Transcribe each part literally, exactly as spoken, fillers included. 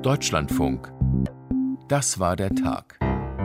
Deutschlandfunk. Das war der Tag.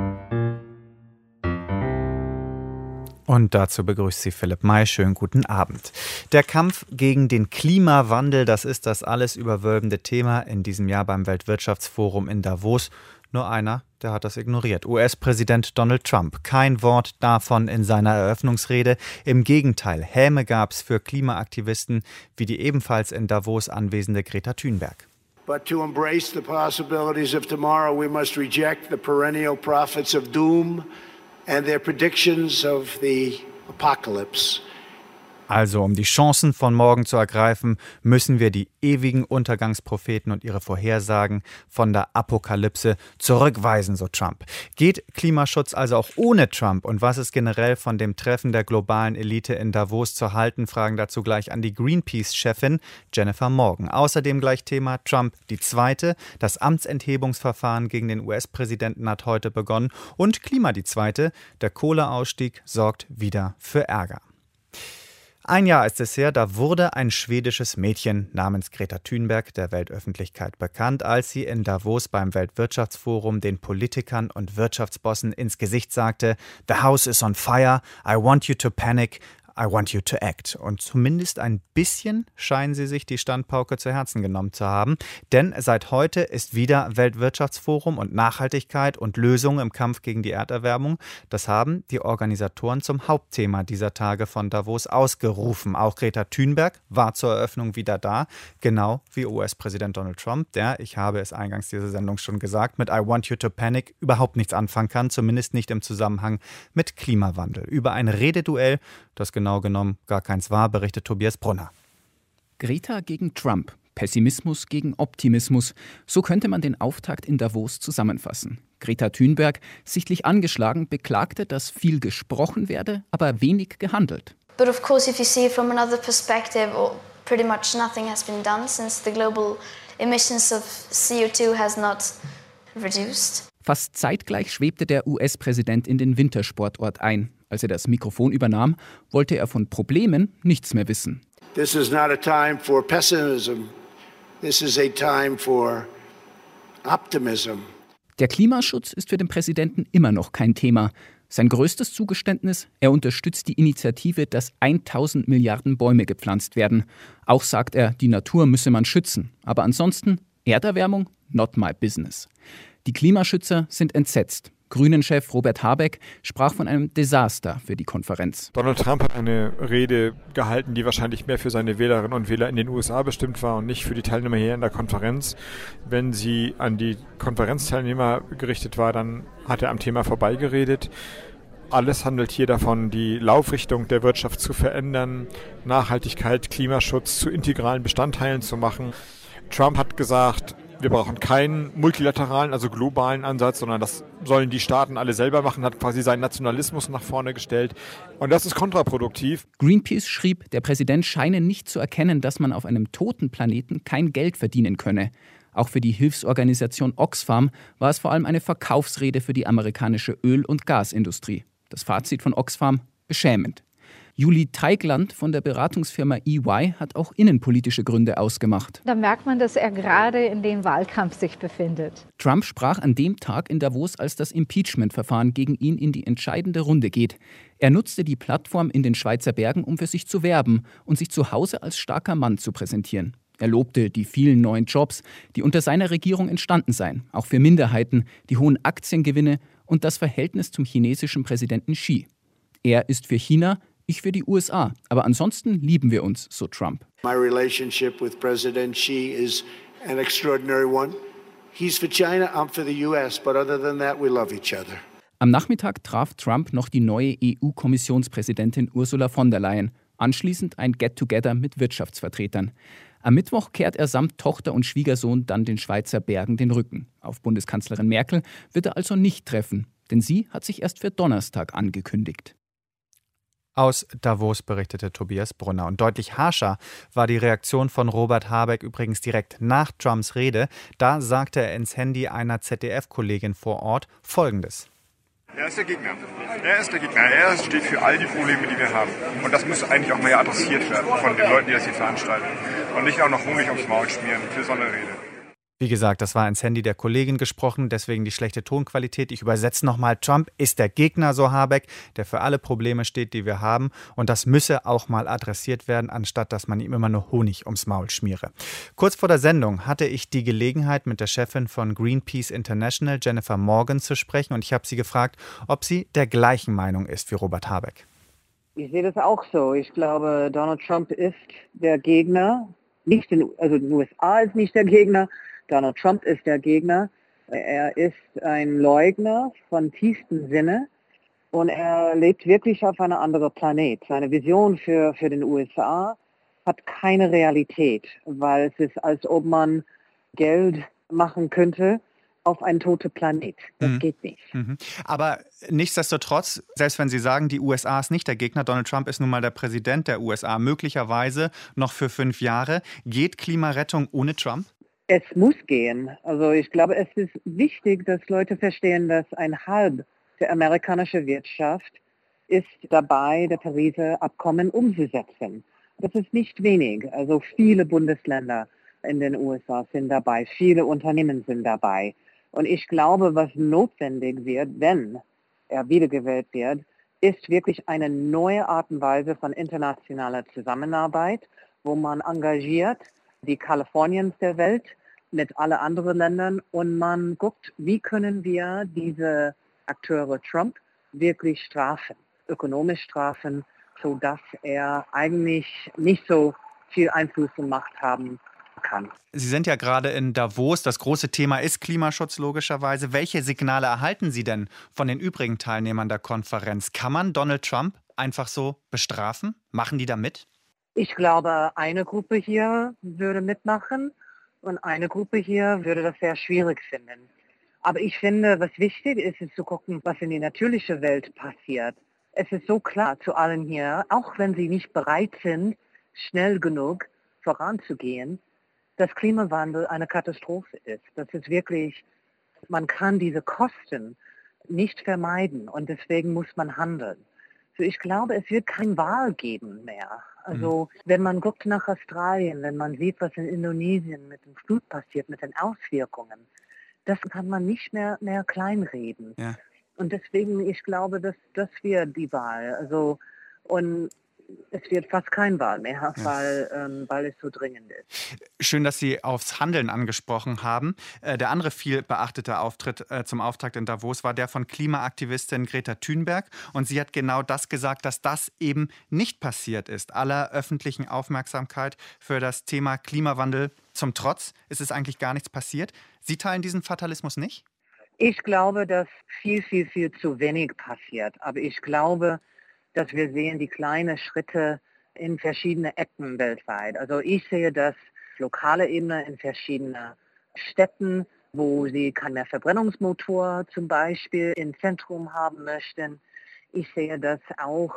Und dazu begrüßt Sie Philipp May. Schönen guten Abend. Der Kampf gegen den Klimawandel, das ist das alles überwölbende Thema in diesem Jahr beim Weltwirtschaftsforum in Davos. Nur einer, der hat das ignoriert. U S-Präsident Donald Trump. Kein Wort davon in seiner Eröffnungsrede. Im Gegenteil, Häme gab's für Klimaaktivisten wie die ebenfalls in Davos anwesende Greta Thunberg. But to embrace the possibilities of tomorrow, we must reject the perennial prophets of doom and their predictions of the apocalypse. Also, um die Chancen von morgen zu ergreifen, müssen wir die ewigen Untergangspropheten und ihre Vorhersagen von der Apokalypse zurückweisen, so Trump. Geht Klimaschutz also auch ohne Trump? Und was ist generell von dem Treffen der globalen Elite in Davos zu halten? Fragen dazu gleich an die Greenpeace-Chefin Jennifer Morgan. Außerdem gleich Thema Trump die Zweite. Das Amtsenthebungsverfahren gegen den U S-Präsidenten hat heute begonnen. Und Klima die Zweite. Der Kohleausstieg sorgt wieder für Ärger. Ein Jahr ist es her, da wurde ein schwedisches Mädchen namens Greta Thunberg der Weltöffentlichkeit bekannt, als sie in Davos beim Weltwirtschaftsforum den Politikern und Wirtschaftsbossen ins Gesicht sagte: "The house is on fire, I want you to panic, I want you to act." Und zumindest ein bisschen scheinen sie sich die Standpauke zu Herzen genommen zu haben. Denn seit heute ist wieder Weltwirtschaftsforum und Nachhaltigkeit und Lösungen im Kampf gegen die Erderwärmung. Das haben die Organisatoren zum Hauptthema dieser Tage von Davos ausgerufen. Auch Greta Thunberg war zur Eröffnung wieder da, genau wie U S-Präsident Donald Trump, der, ich habe es eingangs dieser Sendung schon gesagt, mit I want you to panic überhaupt nichts anfangen kann, zumindest nicht im Zusammenhang mit Klimawandel. Über ein Rededuell, das genau Genau genommen gar keins war, berichtet Tobias Brunner. Greta gegen Trump, Pessimismus gegen Optimismus. So könnte man den Auftakt in Davos zusammenfassen. Greta Thunberg, sichtlich angeschlagen, beklagte, dass viel gesprochen werde, aber wenig gehandelt. But of course, if you see it from another perspective, pretty much nothing has been done since the global emissions of C O two has not reduced. Fast zeitgleich schwebte der U S-Präsident in den Wintersportort ein. Als er das Mikrofon übernahm, wollte er von Problemen nichts mehr wissen. This is not a time for pessimism. This is a time for optimism. Der Klimaschutz ist für den Präsidenten immer noch kein Thema. Sein größtes Zugeständnis: Er unterstützt die Initiative, dass tausend Milliarden Bäume gepflanzt werden. Auch sagt er, die Natur müsse man schützen. Aber ansonsten, Erderwärmung, not my business. Die Klimaschützer sind entsetzt. Grünen-Chef Robert Habeck sprach von einem Desaster für die Konferenz. Donald Trump hat eine Rede gehalten, die wahrscheinlich mehr für seine Wählerinnen und Wähler in den U S A bestimmt war und nicht für die Teilnehmer hier in der Konferenz. Wenn sie an die Konferenzteilnehmer gerichtet war, dann hat er am Thema vorbeigeredet. Alles handelt hier davon, die Laufrichtung der Wirtschaft zu verändern, Nachhaltigkeit, Klimaschutz zu integralen Bestandteilen zu machen. Trump hat gesagt, wir brauchen keinen multilateralen, also globalen Ansatz, sondern das sollen die Staaten alle selber machen, hat quasi seinen Nationalismus nach vorne gestellt. Und das ist kontraproduktiv. Greenpeace schrieb, der Präsident scheine nicht zu erkennen, dass man auf einem toten Planeten kein Geld verdienen könne. Auch für die Hilfsorganisation Oxfam war es vor allem eine Verkaufsrede für die amerikanische Öl- und Gasindustrie. Das Fazit von Oxfam: beschämend. Julie Teigland von der Beratungsfirma E Y hat auch innenpolitische Gründe ausgemacht. Da merkt man, dass er gerade in dem Wahlkampf sich befindet. Trump sprach an dem Tag in Davos, als das Impeachment-Verfahren gegen ihn in die entscheidende Runde geht. Er nutzte die Plattform in den Schweizer Bergen, um für sich zu werben und sich zu Hause als starker Mann zu präsentieren. Er lobte die vielen neuen Jobs, die unter seiner Regierung entstanden seien, auch für Minderheiten, die hohen Aktiengewinne und das Verhältnis zum chinesischen Präsidenten Xi. Er ist für China, ich für die U S A. Aber ansonsten lieben wir uns, so Trump. My relationship with President Xi is an extraordinary one. He's for China, I'm for the U S, but other than that, we love each other. Am Nachmittag traf Trump noch die neue E U-Kommissionspräsidentin Ursula von der Leyen. Anschließend ein Get-Together mit Wirtschaftsvertretern. Am Mittwoch kehrt er samt Tochter und Schwiegersohn dann den Schweizer Bergen den Rücken. Auf Bundeskanzlerin Merkel wird er also nicht treffen, denn sie hat sich erst für Donnerstag angekündigt. Aus Davos berichtete Tobias Brunner. Und deutlich harscher war die Reaktion von Robert Habeck übrigens direkt nach Trumps Rede. Da sagte er ins Handy einer Z D F-Kollegin vor Ort Folgendes: Er ist der Gegner. Er ist der Gegner. Er steht für all die Probleme, die wir haben. Und das muss eigentlich auch mal adressiert werden von den Leuten, die das hier veranstalten. Und nicht auch noch Honig ums Maul schmieren für so eine Rede. Wie gesagt, das war ins Handy der Kollegin gesprochen, deswegen die schlechte Tonqualität. Ich übersetze nochmal, Trump ist der Gegner, so Habeck, der für alle Probleme steht, die wir haben. Und das müsse auch mal adressiert werden, anstatt dass man ihm immer nur Honig ums Maul schmiere. Kurz vor der Sendung hatte ich die Gelegenheit, mit der Chefin von Greenpeace International, Jennifer Morgan, zu sprechen. Und ich habe sie gefragt, ob sie der gleichen Meinung ist wie Robert Habeck. Ich sehe das auch so. Ich glaube, Donald Trump ist der Gegner. Nicht in, also die U S A ist nicht der Gegner. Donald Trump ist der Gegner. Er ist ein Leugner von tiefstem Sinne und er lebt wirklich auf einem anderen Planet. Seine Vision für, für den U S A hat keine Realität, weil es ist, als ob man Geld machen könnte auf einen toten Planet. Das mhm. geht nicht. Mhm. Aber nichtsdestotrotz, selbst wenn Sie sagen, die U S A ist nicht der Gegner, Donald Trump ist nun mal der Präsident der U S A, möglicherweise noch für fünf Jahre. Geht Klimarettung ohne Trump? Es muss gehen. Also ich glaube, es ist wichtig, dass Leute verstehen, dass ein halb der amerikanischen Wirtschaft ist dabei, das Pariser Abkommen umzusetzen. Das ist nicht wenig. Also viele Bundesländer in den U S A sind dabei, viele Unternehmen sind dabei. Und ich glaube, was notwendig wird, wenn er wiedergewählt wird, ist wirklich eine neue Art und Weise von internationaler Zusammenarbeit, wo man engagiert die Kaliforniens der Welt mit allen anderen Ländern und man guckt, wie können wir diese Akteure Trump wirklich strafen, ökonomisch strafen, sodass er eigentlich nicht so viel Einfluss und Macht haben kann. Sie sind ja gerade in Davos. Das große Thema ist Klimaschutz logischerweise. Welche Signale erhalten Sie denn von den übrigen Teilnehmern der Konferenz? Kann man Donald Trump einfach so bestrafen? Machen die da mit? Ich glaube, eine Gruppe hier würde mitmachen und eine Gruppe hier würde das sehr schwierig finden. Aber ich finde, was wichtig ist, ist zu gucken, was in der natürlichen Welt passiert. Es ist so klar zu allen hier, auch wenn sie nicht bereit sind, schnell genug voranzugehen, dass Klimawandel eine Katastrophe ist. Das ist wirklich, man kann diese Kosten nicht vermeiden und deswegen muss man handeln. So, ich glaube, es wird keine Wahl geben mehr. Also wenn man guckt nach Australien, wenn man sieht, was in Indonesien mit dem Flut passiert, mit den Auswirkungen, das kann man nicht mehr, mehr kleinreden. Ja. Und deswegen, ich glaube, dass das wird die Wahl. Also und es wird fast keine Wahl mehr, ja. weil, ähm, weil es so dringend ist. Schön, dass Sie aufs Handeln angesprochen haben. Äh, der andere viel beachtete Auftritt äh, zum Auftakt in Davos war der von Klimaaktivistin Greta Thunberg. Und sie hat genau das gesagt, dass das eben nicht passiert ist. Aller öffentlichen Aufmerksamkeit für das Thema Klimawandel zum Trotz ist es eigentlich gar nichts passiert. Sie teilen diesen Fatalismus nicht? Ich glaube, dass viel, viel, viel zu wenig passiert. Aber ich glaube, dass wir sehen die kleinen Schritte in verschiedene Ecken weltweit. Also ich sehe das auf lokaler Ebene in verschiedenen Städten, wo sie keinen mehr Verbrennungsmotor zum Beispiel im Zentrum haben möchten. Ich sehe das auch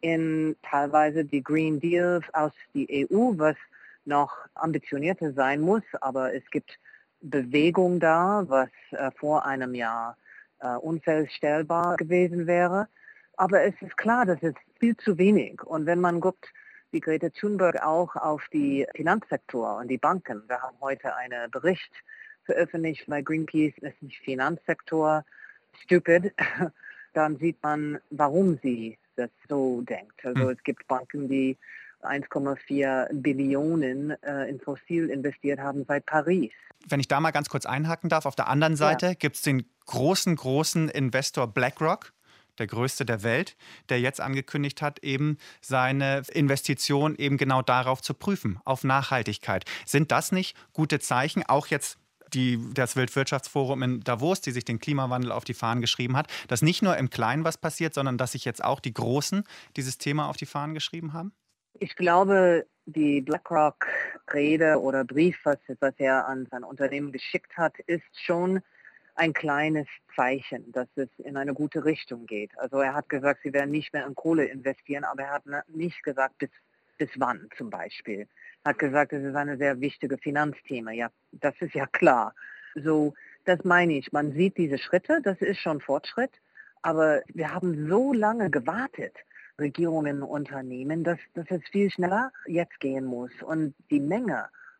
in teilweise die Green Deals aus der E U, was noch ambitionierter sein muss, aber es gibt Bewegung da, was äh, vor einem Jahr äh, unvorstellbar gewesen wäre. Aber es ist klar, das ist viel zu wenig. Und wenn man guckt, wie Greta Thunberg auch auf die Finanzsektor und die Banken, wir haben heute einen Bericht veröffentlicht bei Greenpeace, das ist nicht Finanzsektor, stupid, dann sieht man, warum sie das so denkt. Also es gibt Banken, die eins Komma vier Billionen äh, in Fossil investiert haben seit Paris. Wenn ich da mal ganz kurz einhaken darf, auf der anderen Seite ja. gibt es den großen, großen Investor BlackRock, der größte der Welt, der jetzt angekündigt hat, eben seine Investition eben genau darauf zu prüfen, auf Nachhaltigkeit. Sind das nicht gute Zeichen, auch jetzt die, das Weltwirtschaftsforum in Davos, die sich den Klimawandel auf die Fahnen geschrieben hat, dass nicht nur im Kleinen was passiert, sondern dass sich jetzt auch die Großen dieses Thema auf die Fahnen geschrieben haben? Ich glaube, die BlackRock-Rede oder Brief, was, was er an sein Unternehmen geschickt hat, ist schon ein kleines Zeichen, dass es in eine gute Richtung geht. Also er hat gesagt, sie werden nicht mehr in Kohle investieren, aber er hat nicht gesagt, bis, bis wann zum Beispiel. Er hat gesagt, es ist ein sehr wichtiges Finanzthema. Ja, das ist ja klar. So, das meine ich. Man sieht diese Schritte, das ist schon Fortschritt, aber wir haben so lange gewartet, Regierungen, Unternehmen, dass, dass es viel schneller jetzt gehen muss. Und die Menge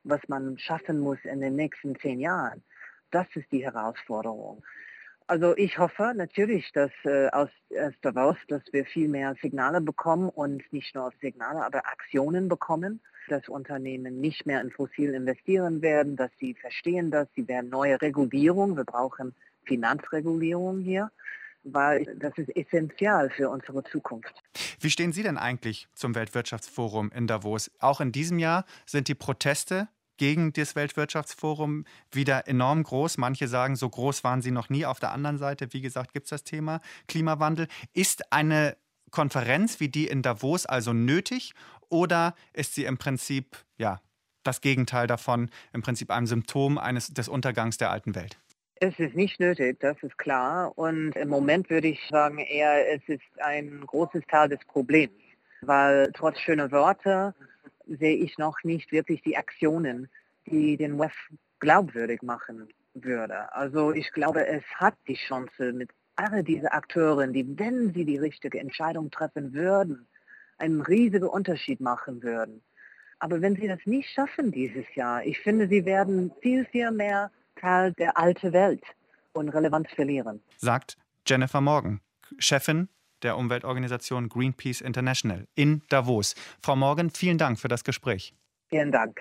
was man schaffen muss in den nächsten zehn Jahren. Das ist die Herausforderung. Also ich hoffe natürlich, dass äh, aus, aus Davos, dass wir viel mehr Signale bekommen und nicht nur Signale, aber Aktionen bekommen, dass Unternehmen nicht mehr in Fossil investieren werden, dass sie verstehen, dass sie werden neue Regulierung, wir brauchen Finanzregulierung hier, weil das ist essentiell für unsere Zukunft. Wie stehen Sie denn eigentlich zum Weltwirtschaftsforum in Davos? Auch in diesem Jahr sind die Proteste gegen das Weltwirtschaftsforum wieder enorm groß. Manche sagen, so groß waren sie noch nie. Auf der anderen Seite, wie gesagt, gibt es das Thema Klimawandel. Ist eine Konferenz wie die in Davos also nötig oder ist sie im Prinzip ja, das Gegenteil davon, im Prinzip ein Symptom eines, des Untergangs der alten Welt? Es ist nicht nötig, das ist klar. Und im Moment würde ich sagen, eher es ist ein großes Teil des Problems. Weil trotz schöner Worte sehe ich noch nicht wirklich die Aktionen, die den W E F glaubwürdig machen würde. Also ich glaube, es hat die Chance mit all diesen Akteuren, die, wenn sie die richtige Entscheidung treffen würden, einen riesigen Unterschied machen würden. Aber wenn sie das nicht schaffen dieses Jahr, ich finde, sie werden viel, viel mehr Teil der alten Welt und Relevanz verlieren. Sagt Jennifer Morgan, Chefin der Umweltorganisation Greenpeace International in Davos. Frau Morgan, vielen Dank für das Gespräch. Vielen Dank.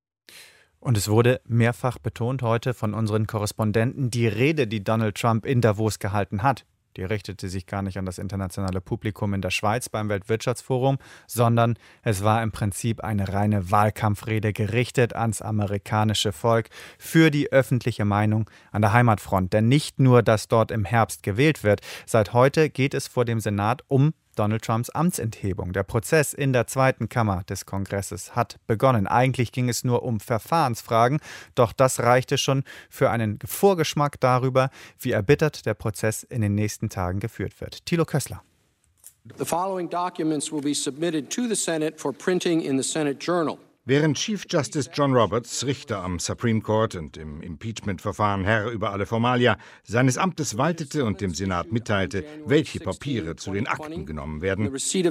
Und es wurde mehrfach betont heute von unseren Korrespondenten, die Rede, die Donald Trump in Davos gehalten hat, die richtete sich gar nicht an das internationale Publikum in der Schweiz beim Weltwirtschaftsforum, sondern es war im Prinzip eine reine Wahlkampfrede gerichtet ans amerikanische Volk für die öffentliche Meinung an der Heimatfront. Denn nicht nur, dass dort im Herbst gewählt wird, seit heute geht es vor dem Senat um Donald Trumps Amtsenthebung. Der Prozess in der zweiten Kammer des Kongresses hat begonnen. Eigentlich ging es nur um Verfahrensfragen, doch das reichte schon für einen Vorgeschmack darüber, wie erbittert der Prozess in den nächsten Tagen geführt wird. Thilo Kössler. The following documents will be submitted to the Senate for printing in the Senate Journal. Während Chief Justice John Roberts, Richter am Supreme Court und im Impeachment-Verfahren Herr über alle Formalia, seines Amtes waltete und dem Senat mitteilte, welche Papiere zu den Akten genommen werden,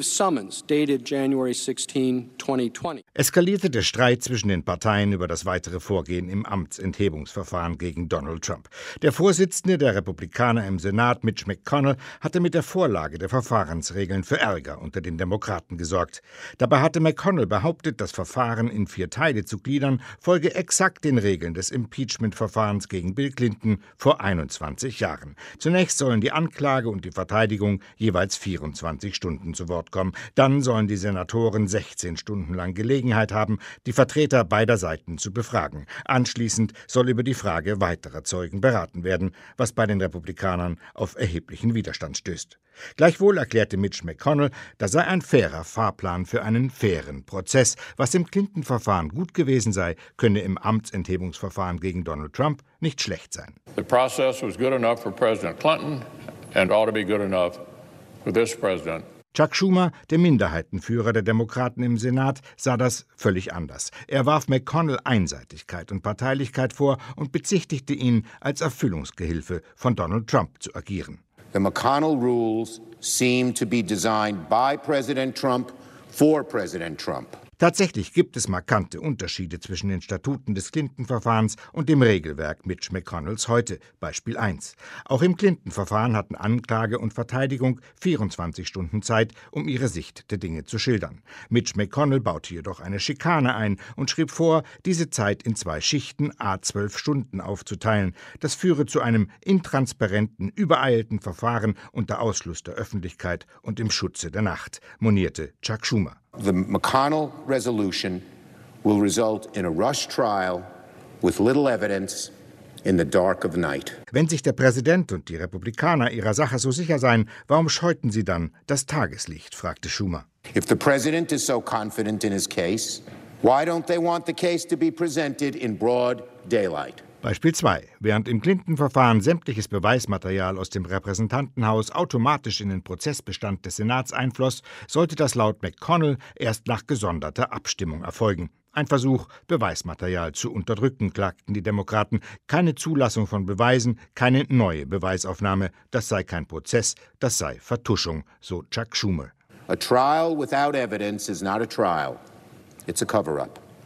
eskalierte der Streit zwischen den Parteien über das weitere Vorgehen im Amtsenthebungsverfahren gegen Donald Trump. Der Vorsitzende der Republikaner im Senat, Mitch McConnell, hatte mit der Vorlage der Verfahrensregeln für Ärger unter den Demokraten gesorgt. Dabei hatte McConnell behauptet, das Verfahren in vier Teile zu gliedern, folge exakt den Regeln des Impeachment-Verfahrens gegen Bill Clinton vor einundzwanzig Jahren. Zunächst sollen die Anklage und die Verteidigung jeweils vierundzwanzig Stunden zu Wort kommen. Dann sollen die Senatoren sechzehn Stunden lang Gelegenheit haben, die Vertreter beider Seiten zu befragen. Anschließend soll über die Frage weiterer Zeugen beraten werden, was bei den Republikanern auf erheblichen Widerstand stößt. Gleichwohl erklärte Mitch McConnell, das sei ein fairer Fahrplan für einen fairen Prozess. Was im Clinton-Verfahren gut gewesen sei, könne im Amtsenthebungsverfahren gegen Donald Trump nicht schlecht sein. The process was good enough for President Clinton and ought to be good enough for this president. Chuck Schumer, der Minderheitenführer der Demokraten im Senat, sah das völlig anders. Er warf McConnell Einseitigkeit und Parteilichkeit vor und bezichtigte ihn, als Erfüllungsgehilfe von Donald Trump zu agieren. The McConnell rules seem to be designed by President Trump for President Trump. Tatsächlich gibt es markante Unterschiede zwischen den Statuten des Clinton-Verfahrens und dem Regelwerk Mitch McConnells heute. Beispiel eins. Auch im Clinton-Verfahren hatten Anklage und Verteidigung vierundzwanzig Stunden Zeit, um ihre Sicht der Dinge zu schildern. Mitch McConnell baute jedoch eine Schikane ein und schrieb vor, diese Zeit in zwei Schichten à zwölf Stunden aufzuteilen. Das führe zu einem intransparenten, übereilten Verfahren unter Ausschluss der Öffentlichkeit und im Schutze der Nacht, monierte Chuck Schumer. The McConnell resolution will result in a rush trial with little evidence in the dark of night. Wenn sich der Präsident und die Republikaner ihrer Sache so sicher seien, warum scheuten sie dann das Tageslicht, fragte Schumer. If the president is so confident in his case, why don't they want the case to be presented in broad daylight? Beispiel zwei. Während im Clinton-Verfahren sämtliches Beweismaterial aus dem Repräsentantenhaus automatisch in den Prozessbestand des Senats einfloss, sollte das laut McConnell erst nach gesonderter Abstimmung erfolgen. Ein Versuch, Beweismaterial zu unterdrücken, klagten die Demokraten. Keine Zulassung von Beweisen, keine neue Beweisaufnahme. Das sei kein Prozess, das sei Vertuschung, so Chuck Schumer. A trial without evidence is not a trial. It's a cover-up.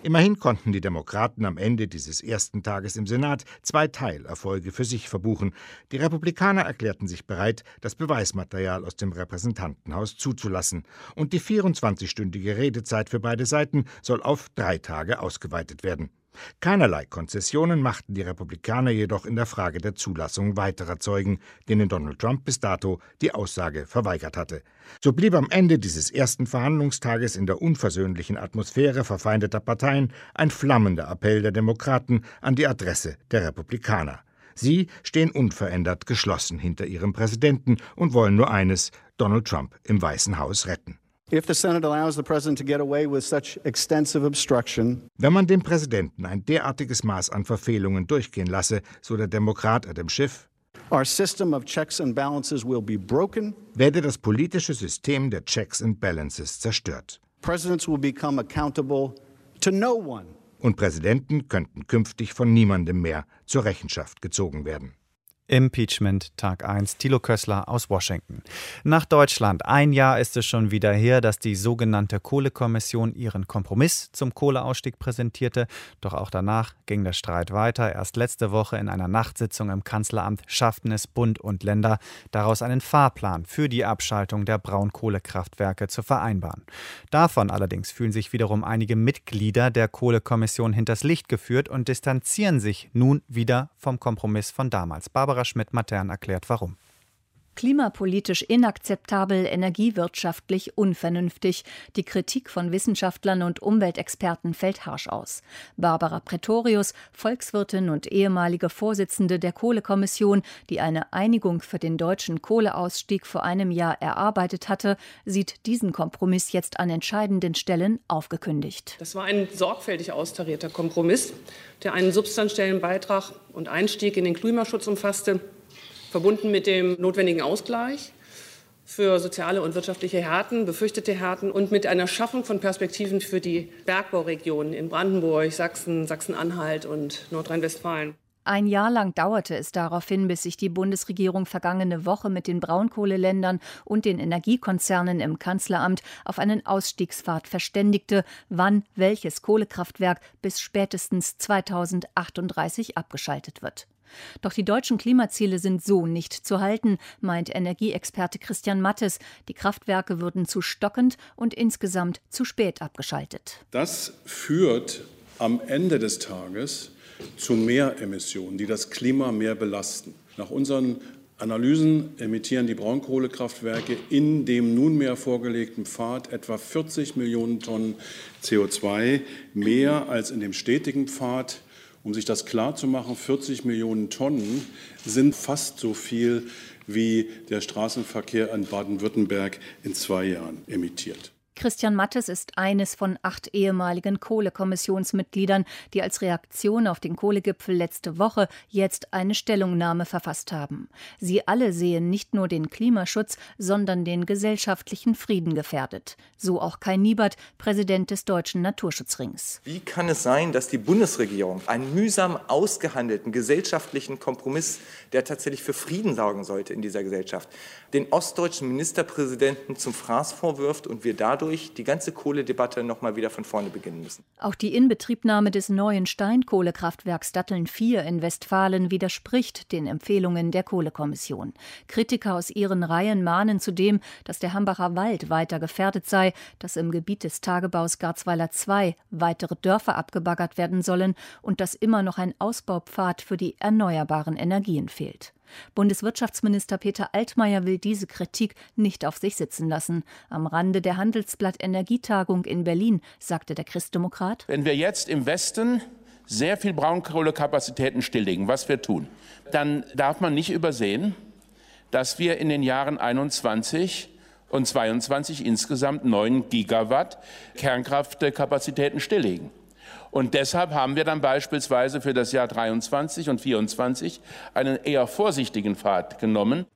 Immerhin konnten die Demokraten am Ende dieses ersten Tages im Senat zwei Teilerfolge für sich verbuchen. Die Republikaner erklärten sich bereit, das Beweismaterial aus dem Repräsentantenhaus zuzulassen. Und die vierundzwanzigstündige Redezeit für beide Seiten soll auf drei Tage ausgeweitet werden. Keinerlei Konzessionen machten die Republikaner jedoch in der Frage der Zulassung weiterer Zeugen, denen Donald Trump bis dato die Aussage verweigert hatte. So blieb am Ende dieses ersten Verhandlungstages in der unversöhnlichen Atmosphäre verfeindeter Parteien ein flammender Appell der Demokraten an die Adresse der Republikaner. Sie stehen unverändert geschlossen hinter ihrem Präsidenten und wollen nur eines: Donald Trump im Weißen Haus retten. If the Senate allows the president to get away with such extensive obstruction, wenn man dem Präsidenten ein derartiges Maß an Verfehlungen durchgehen lasse, so der Demokrat Adam Schiff, our system of checks and balances will be broken. Werde das politische System der Checks and Balances zerstört. Presidents will become accountable to no one. Und Präsidenten könnten künftig von niemandem mehr zur Rechenschaft gezogen werden. Impeachment, Tag eins, Thilo Kössler aus Washington. Nach Deutschland. Ein Jahr ist es schon wieder her, dass die sogenannte Kohlekommission ihren Kompromiss zum Kohleausstieg präsentierte. Doch auch danach ging der Streit weiter. Erst letzte Woche in einer Nachtsitzung im Kanzleramt schafften es Bund und Länder, daraus einen Fahrplan für die Abschaltung der Braunkohlekraftwerke zu vereinbaren. Davon allerdings fühlen sich wiederum einige Mitglieder der Kohlekommission hinters Licht geführt und distanzieren sich nun wieder vom Kompromiss von damals. Barbara Schmidt-Matern erklärt, warum. Klimapolitisch inakzeptabel, energiewirtschaftlich unvernünftig. Die Kritik von Wissenschaftlern und Umweltexperten fällt harsch aus. Barbara Pretorius, Volkswirtin und ehemalige Vorsitzende der Kohlekommission, die eine Einigung für den deutschen Kohleausstieg vor einem Jahr erarbeitet hatte, sieht diesen Kompromiss jetzt an entscheidenden Stellen aufgekündigt. Das war ein sorgfältig austarierter Kompromiss, der einen substanziellen Beitrag und Einstieg in den Klimaschutz umfasste, verbunden mit dem notwendigen Ausgleich für soziale und wirtschaftliche Härten, befürchtete Härten und mit einer Schaffung von Perspektiven für die Bergbauregionen in Brandenburg, Sachsen, Sachsen-Anhalt und Nordrhein-Westfalen. Ein Jahr lang dauerte es daraufhin, bis sich die Bundesregierung vergangene Woche mit den Braunkohleländern und den Energiekonzernen im Kanzleramt auf einen Ausstiegspfad verständigte, wann welches Kohlekraftwerk bis spätestens zweitausendachtunddreißig abgeschaltet wird. Doch die deutschen Klimaziele sind so nicht zu halten, meint Energieexperte Christian Mattes. Die Kraftwerke würden zu stockend und insgesamt zu spät abgeschaltet. Das führt am Ende des Tages zu mehr Emissionen, die das Klima mehr belasten. Nach unseren Analysen emittieren die Braunkohlekraftwerke in dem nunmehr vorgelegten Pfad etwa vierzig Millionen Tonnen C O zwei mehr als in dem stetigen Pfad. Um sich das klarzumachen, vierzig Millionen Tonnen sind fast so viel, wie der Straßenverkehr in Baden-Württemberg in zwei Jahren emittiert. Christian Mattes ist eines von acht ehemaligen Kohlekommissionsmitgliedern, die als Reaktion auf den Kohlegipfel letzte Woche jetzt eine Stellungnahme verfasst haben. Sie alle sehen nicht nur den Klimaschutz, sondern den gesellschaftlichen Frieden gefährdet. So auch Kai Niebert, Präsident des Deutschen Naturschutzrings. Wie kann es sein, dass die Bundesregierung einen mühsam ausgehandelten gesellschaftlichen Kompromiss, der tatsächlich für Frieden sorgen sollte in dieser Gesellschaft, den ostdeutschen Ministerpräsidenten zum Fraß vorwirft und wir dadurch die ganze Kohledebatte noch mal wieder von vorne beginnen müssen? Auch die Inbetriebnahme des neuen Steinkohlekraftwerks Datteln vier in Westfalen widerspricht den Empfehlungen der Kohlekommission. Kritiker aus ihren Reihen mahnen zudem, dass der Hambacher Wald weiter gefährdet sei, dass im Gebiet des Tagebaus Garzweiler zwei weitere Dörfer abgebaggert werden sollen und dass immer noch ein Ausbaupfad für die erneuerbaren Energien fehlt. Bundeswirtschaftsminister Peter Altmaier will diese Kritik nicht auf sich sitzen lassen. Am Rande der Handelsblatt-Energietagung in Berlin sagte der Christdemokrat: Wenn wir jetzt im Westen sehr viel Braunkohlekapazitäten stilllegen, was wir tun, dann darf man nicht übersehen, dass wir in den Jahren einundzwanzig und zweiundzwanzig insgesamt neun Gigawatt Kernkraftkapazitäten stilllegen. Und deshalb haben wir dann beispielsweise für das Jahr dreiundzwanzig und vierundzwanzig einen eher vorsichtigen Pfad genommen.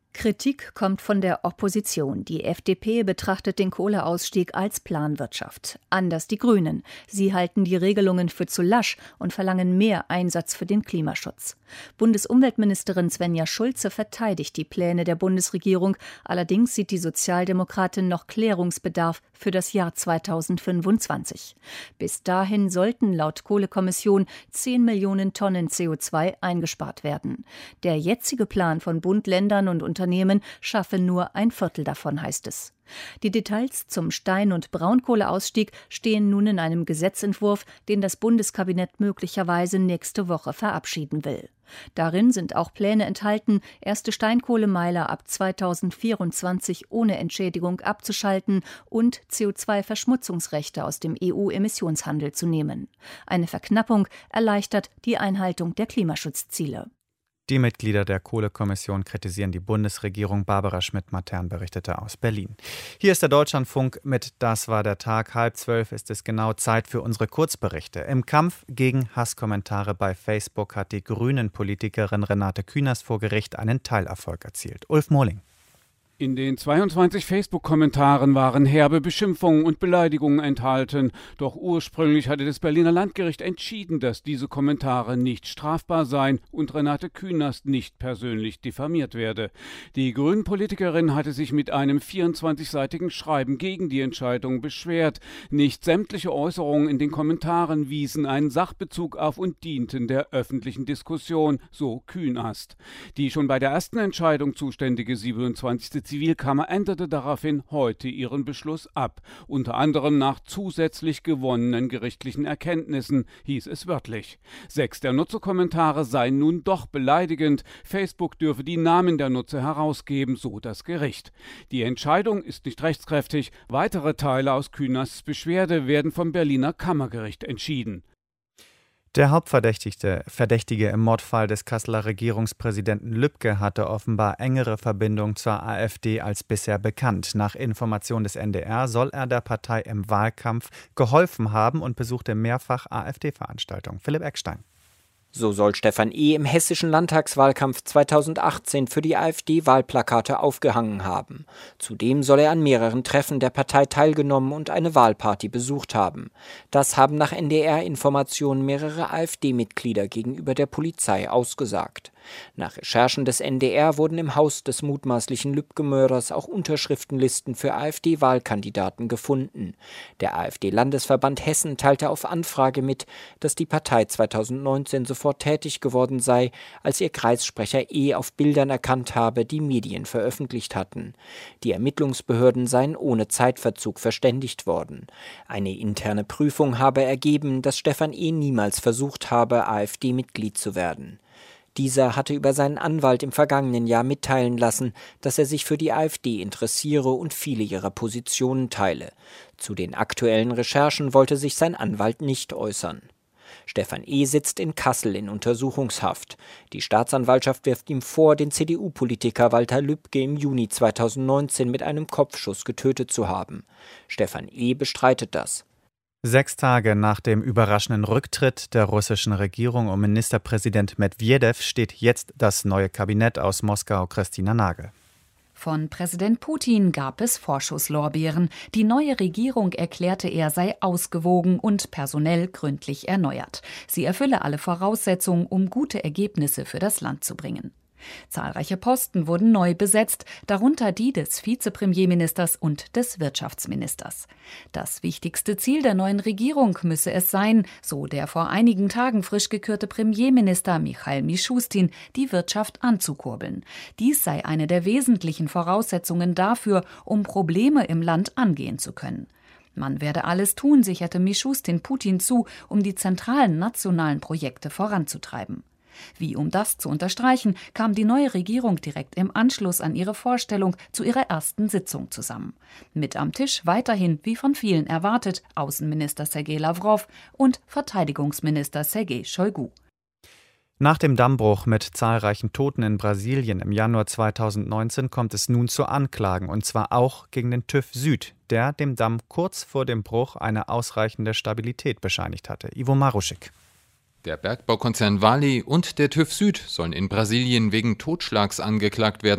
Kritik kommt von der Opposition. Die F D P betrachtet den Kohleausstieg als Planwirtschaft. Anders die Grünen. Sie halten die Regelungen für zu lasch und verlangen mehr Einsatz für den Klimaschutz. Bundesumweltministerin Svenja Schulze verteidigt die Pläne der Bundesregierung. Allerdings sieht die Sozialdemokratin noch Klärungsbedarf für das Jahr zweitausendfünfundzwanzig. Bis dahin sollten laut Kohlekommission zehn Millionen Tonnen C O zwei eingespart werden. Der jetzige Plan von Bund, Ländern und Unternehmen schaffe nur ein Viertel davon, heißt es. Die Details zum Stein- und Braunkohleausstieg stehen nun in einem Gesetzentwurf, den das Bundeskabinett möglicherweise nächste Woche verabschieden will. Darin sind auch Pläne enthalten, erste Steinkohlemeiler ab zweitausendvierundzwanzig ohne Entschädigung abzuschalten und C O zwei Verschmutzungsrechte aus dem E U-Emissionshandel zu nehmen. Eine Verknappung erleichtert die Einhaltung der Klimaschutzziele. Die Mitglieder der Kohlekommission kritisieren die Bundesregierung. Barbara Schmidt-Matern berichtete aus Berlin. Hier ist der Deutschlandfunk mit Das war der Tag. Halb zwölf ist es genau Zeit für unsere Kurzberichte. Im Kampf gegen Hasskommentare bei Facebook hat die Grünen-Politikerin Renate Künast vor Gericht einen Teilerfolg erzielt. Ulf Mohling. In den zweiundzwanzig Facebook-Kommentaren waren herbe Beschimpfungen und Beleidigungen enthalten. Doch ursprünglich hatte das Berliner Landgericht entschieden, dass diese Kommentare nicht strafbar seien und Renate Künast nicht persönlich diffamiert werde. Die Grünen-Politikerin hatte sich mit einem vierundzwanzigseitigen Schreiben gegen die Entscheidung beschwert. Nicht sämtliche Äußerungen in den Kommentaren wiesen einen Sachbezug auf und dienten der öffentlichen Diskussion, so Künast. Die schon bei der ersten Entscheidung zuständige siebenundzwanzigste Zivilkammer änderte daraufhin heute ihren Beschluss ab. Unter anderem nach zusätzlich gewonnenen gerichtlichen Erkenntnissen, hieß es wörtlich. Sechs der Nutzerkommentare seien nun doch beleidigend. Facebook dürfe die Namen der Nutzer herausgeben, so das Gericht. Die Entscheidung ist nicht rechtskräftig. Weitere Teile aus Künasts Beschwerde werden vom Berliner Kammergericht entschieden. Der Hauptverdächtige Verdächtige im Mordfall des Kasseler Regierungspräsidenten Lübke hatte offenbar engere Verbindung zur AfD als bisher bekannt. Nach Information des N D R soll er der Partei im Wahlkampf geholfen haben und besuchte mehrfach AfD-Veranstaltungen. Philipp Eckstein. So soll Stefan E. im hessischen Landtagswahlkampf zweitausendachtzehn für die AfD Wahlplakate aufgehangen haben. Zudem soll er an mehreren Treffen der Partei teilgenommen und eine Wahlparty besucht haben. Das haben nach N D R-Informationen mehrere AfD-Mitglieder gegenüber der Polizei ausgesagt. Nach Recherchen des N D R wurden im Haus des mutmaßlichen Lübcke-Mörders auch Unterschriftenlisten für AfD-Wahlkandidaten gefunden. Der AfD-Landesverband Hessen teilte auf Anfrage mit, dass die Partei zweitausendneunzehn sofort tätig geworden sei, als ihr Kreissprecher E. auf Bildern erkannt habe, die Medien veröffentlicht hatten. Die Ermittlungsbehörden seien ohne Zeitverzug verständigt worden. Eine interne Prüfung habe ergeben, dass Stefan E. niemals versucht habe, AfD-Mitglied zu werden. Dieser hatte über seinen Anwalt im vergangenen Jahr mitteilen lassen, dass er sich für die AfD interessiere und viele ihrer Positionen teile. Zu den aktuellen Recherchen wollte sich sein Anwalt nicht äußern. Stefan E. sitzt in Kassel in Untersuchungshaft. Die Staatsanwaltschaft wirft ihm vor, den C D U-Politiker Walter Lübcke im Juni zweitausendneunzehn mit einem Kopfschuss getötet zu haben. Stefan E. bestreitet das. Sechs Tage nach dem überraschenden Rücktritt der russischen Regierung um Ministerpräsident Medwedew steht jetzt das neue Kabinett aus Moskau. Christina Nagel. Von Präsident Putin gab es Vorschusslorbeeren. Die neue Regierung erklärte, er sei ausgewogen und personell gründlich erneuert. Sie erfülle alle Voraussetzungen, um gute Ergebnisse für das Land zu bringen. Zahlreiche Posten wurden neu besetzt, darunter die des Vizepremierministers und des Wirtschaftsministers. Das wichtigste Ziel der neuen Regierung müsse es sein, so der vor einigen Tagen frisch gekürte Premierminister Michail Mischustin, die Wirtschaft anzukurbeln. Dies sei eine der wesentlichen Voraussetzungen dafür, um Probleme im Land angehen zu können. Man werde alles tun, sicherte Mischustin Putin zu, um die zentralen nationalen Projekte voranzutreiben. Wie um das zu unterstreichen, kam die neue Regierung direkt im Anschluss an ihre Vorstellung zu ihrer ersten Sitzung zusammen. Mit am Tisch weiterhin, wie von vielen erwartet, Außenminister Sergei Lawrow und Verteidigungsminister Sergei Shoigu. Nach dem Dammbruch mit zahlreichen Toten in Brasilien im Januar zweitausendneunzehn kommt es nun zu Anklagen, und zwar auch gegen den TÜV Süd, der dem Damm kurz vor dem Bruch eine ausreichende Stabilität bescheinigt hatte. Ivo Maruschik. Der Bergbaukonzern Vale und der TÜV Süd sollen in Brasilien wegen Totschlags angeklagt werden.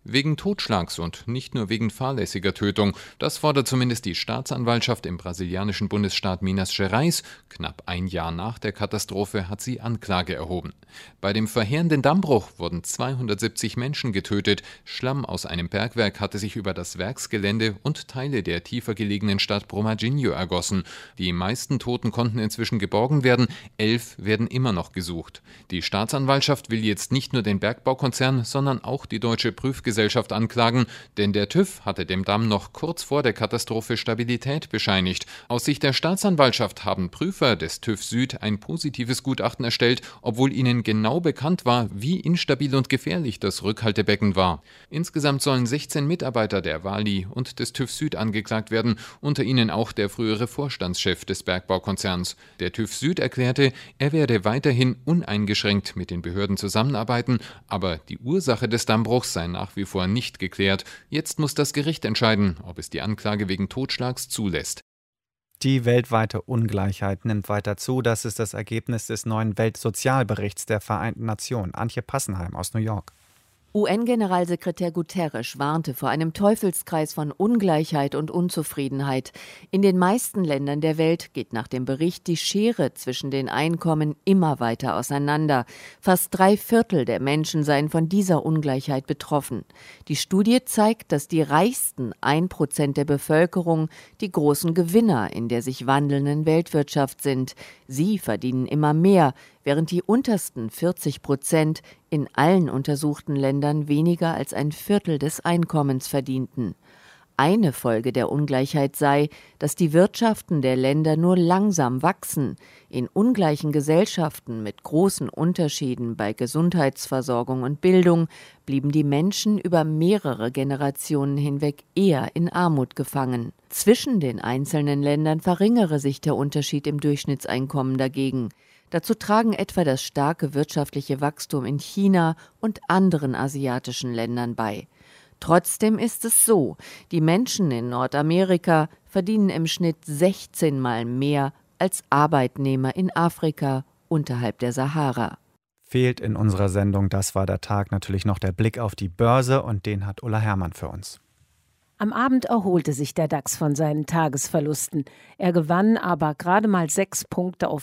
Wegen Totschlags und nicht nur wegen fahrlässiger Tötung. Das fordert zumindest die Staatsanwaltschaft im brasilianischen Bundesstaat Minas Gerais. Knapp ein Jahr nach der Katastrophe hat sie Anklage erhoben. Bei dem verheerenden Dammbruch wurden zweihundertsiebzig Menschen getötet. Schlamm aus einem Bergwerk hatte sich über das Werksgelände und Teile der tiefer gelegenen Stadt Brumadinho ergossen. Die meisten Toten konnten inzwischen geborgen werden. Elf werden immer noch gesucht. Die Staatsanwaltschaft will jetzt nicht nur den Bergbaukonzern, sondern auch die Deutsche Prüfgesellschaft anklagen, denn der TÜV hatte dem Damm noch kurz vor der Katastrophe Stabilität bescheinigt. Aus Sicht der Staatsanwaltschaft haben Prüfer des TÜV Süd ein positives Gutachten erstellt, obwohl ihnen genau bekannt war, wie instabil und gefährlich das Rückhaltebecken war. Insgesamt sollen sechzehn Mitarbeiter der Wali und des TÜV Süd angeklagt werden, unter ihnen auch der frühere Vorstandschef des Bergbaukonzerns. Der TÜV Süd erklärte, er werde weiterhin uneingeschränkt mit den Behörden zusammenarbeiten, aber die Ursache des Dammbruchs sei nach wie vor nicht geklärt. Jetzt muss das Gericht entscheiden, ob es die Anklage wegen Totschlags zulässt. Die weltweite Ungleichheit nimmt weiter zu. Das ist das Ergebnis des neuen Weltsozialberichts der Vereinten Nationen. Antje Passenheim aus New York. U N-Generalsekretär Guterres warnte vor einem Teufelskreis von Ungleichheit und Unzufriedenheit. In den meisten Ländern der Welt geht nach dem Bericht die Schere zwischen den Einkommen immer weiter auseinander. Fast drei Viertel der Menschen seien von dieser Ungleichheit betroffen. Die Studie zeigt, dass die reichsten ein Prozent der Bevölkerung die großen Gewinner in der sich wandelnden Weltwirtschaft sind. Sie verdienen immer mehr, während die untersten vierzig Prozent in allen untersuchten Ländern weniger als ein Viertel des Einkommens verdienten. Eine Folge der Ungleichheit sei, dass die Wirtschaften der Länder nur langsam wachsen. In ungleichen Gesellschaften mit großen Unterschieden bei Gesundheitsversorgung und Bildung blieben die Menschen über mehrere Generationen hinweg eher in Armut gefangen. Zwischen den einzelnen Ländern verringere sich der Unterschied im Durchschnittseinkommen dagegen. Dazu tragen etwa das starke wirtschaftliche Wachstum in China und anderen asiatischen Ländern bei. Trotzdem ist es so, die Menschen in Nordamerika verdienen im Schnitt sechzehn Mal mehr als Arbeitnehmer in Afrika unterhalb der Sahara. Fehlt in unserer Sendung Das war der Tag natürlich noch der Blick auf die Börse und den hat Ulla Herrmann für uns. Am Abend erholte sich der DAX von seinen Tagesverlusten. Er gewann aber gerade mal sechs Punkte auf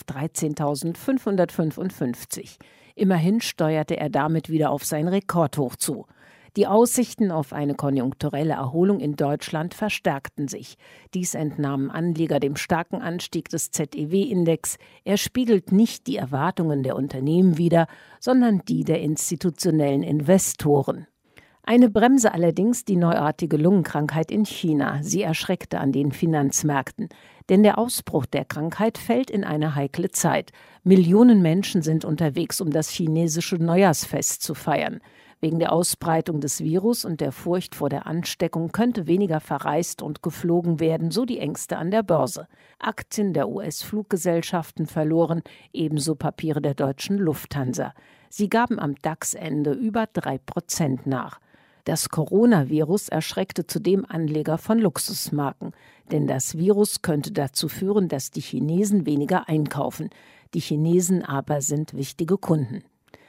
dreizehntausendfünfhundertfünfundfünfzig. Immerhin steuerte er damit wieder auf sein Rekordhoch zu. Die Aussichten auf eine konjunkturelle Erholung in Deutschland verstärkten sich. Dies entnahmen Anleger dem starken Anstieg des Z E W-Index. Er spiegelt nicht die Erwartungen der Unternehmen wider, sondern die der institutionellen Investoren. Eine Bremse allerdings die neuartige Lungenkrankheit in China. Sie erschreckte an den Finanzmärkten. Denn der Ausbruch der Krankheit fällt in eine heikle Zeit. Millionen Menschen sind unterwegs, um das chinesische Neujahrsfest zu feiern. Wegen der Ausbreitung des Virus und der Furcht vor der Ansteckung könnte weniger verreist und geflogen werden, so die Ängste an der Börse. Aktien der U S-Fluggesellschaften verloren, ebenso Papiere der deutschen Lufthansa. Sie gaben am DAX-Ende über drei Prozent nach. Das Coronavirus erschreckte zudem Anleger von Luxusmarken. Denn das Virus könnte dazu führen, dass die Chinesen weniger einkaufen. Die Chinesen aber sind wichtige Kunden.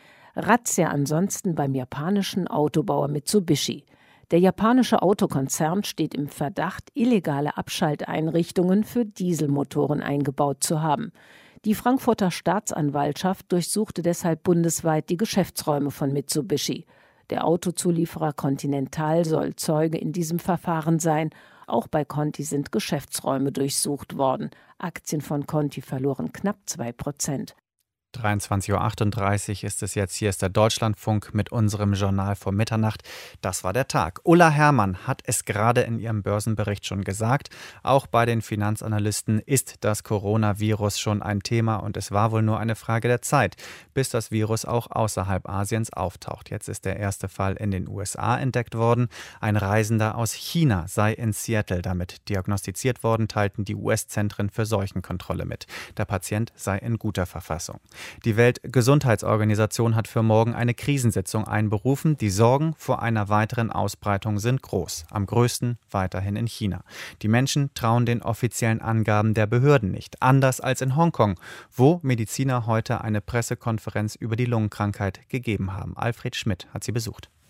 Razzia ansonsten beim japanischen Autobauer Mitsubishi. Der japanische Autokonzern steht im Verdacht, illegale Abschalteinrichtungen für Dieselmotoren eingebaut zu haben. Die Frankfurter Staatsanwaltschaft durchsuchte deshalb bundesweit die Geschäftsräume von Mitsubishi. Der Autozulieferer Continental soll Zeuge in diesem Verfahren sein. Auch bei Conti sind Geschäftsräume durchsucht worden. Aktien von Conti verloren knapp zwei Prozent. dreiundzwanzig Uhr achtunddreißig ist es jetzt. Hier ist der Deutschlandfunk mit unserem Journal vor Mitternacht. Das war der Tag. Ulla Herrmann hat es gerade in ihrem Börsenbericht schon gesagt. Auch bei den Finanzanalysten ist das Coronavirus schon ein Thema und es war wohl nur eine Frage der Zeit, bis das Virus auch außerhalb Asiens auftaucht. Jetzt ist der erste Fall in den U S A entdeckt worden. Ein Reisender aus China sei in Seattle damit diagnostiziert worden, teilten die U S-Zentren für Seuchenkontrolle mit. Der Patient sei in guter Verfassung. Die Weltgesundheitsorganisation hat für morgen eine Krisensitzung einberufen. Die Sorgen vor einer weiteren Ausbreitung sind groß. Am größten weiterhin in China. Die Menschen trauen den offiziellen Angaben der Behörden nicht. Anders als in Hongkong, wo Mediziner heute eine Pressekonferenz über die Lungenkrankheit gegeben haben. Alfred Schmidt hat sie besucht.